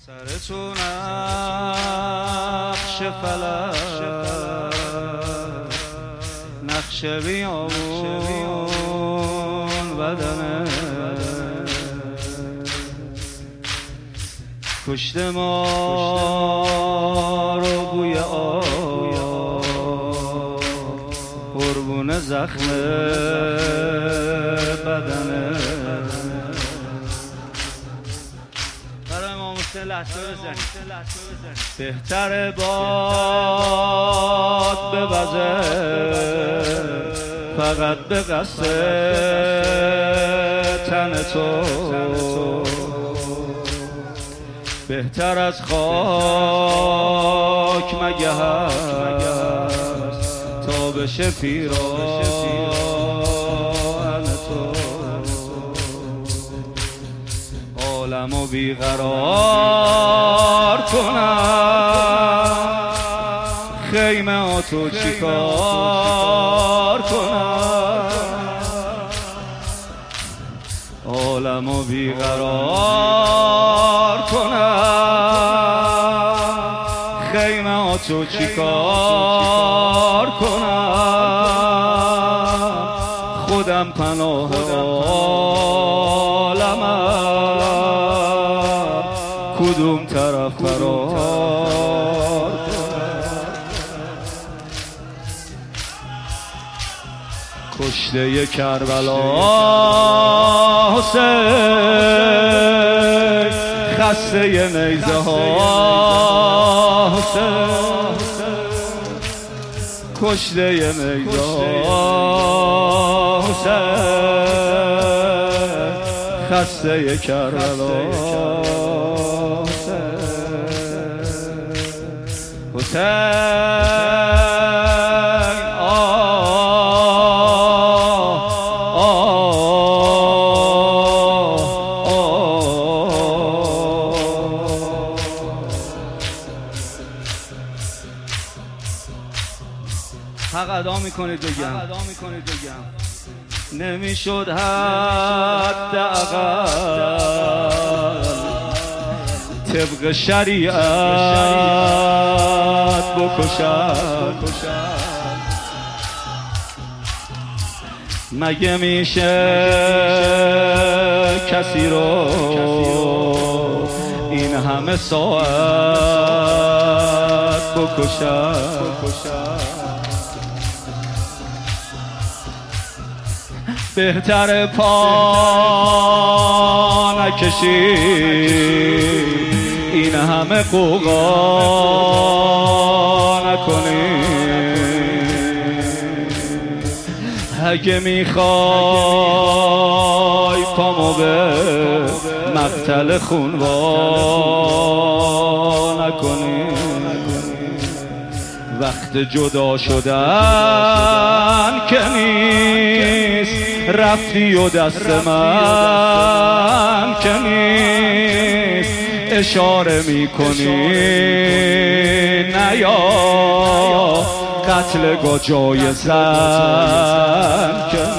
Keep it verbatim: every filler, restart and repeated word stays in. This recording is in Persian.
سر تو نقش فلک نقش بیامون بدنه کشته ما رو بوی آب قربون زخم بدنه بهتر باد ببزه فقط به قصد تن تو بهتر از خاک مگه هست تا بشه پیراهن تو عالمو بیقرار کنم خیمه ها تو چیکار کنم عالمو بیقرار کنم خیمه ها تو چیکار کنم خودم پناه عالمم کدوم طرف فرار کشته ی کربلا حسین خسته ی نیزه ها حسین کشته ی نیزه ها حسین خسته ی کربلا حسین حق ادا میکنید بگم نمیشد حد اقل طبق شریعت بکشد مگه میشه کسی رو این همه ساعت بکشد بهتر پا نکشی این همه قوقا نکنی اگه میخوای پامو به مقتل خونوا نکنی وقت جدا شدن که نیست رفتی و دست من که نیست اشاره میکنی نیا قتل گا جای زن که